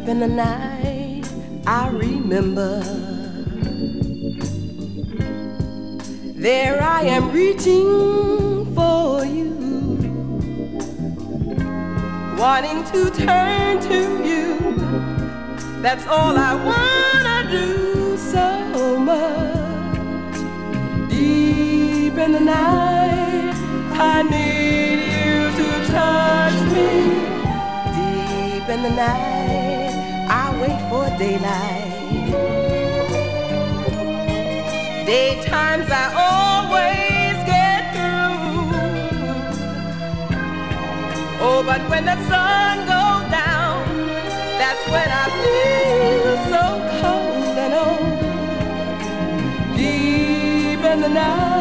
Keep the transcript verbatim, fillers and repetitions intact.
Deep in the night, I remember. There I am reaching for you, wanting to turn to you. That's all I wanna do so much. Deep in the night, I need you to touch me. Deep in the night, I wait for daylight. Daytimes I always get through. Oh, but when the sun goes down, that's when I feel so cold and old. Deep in the night,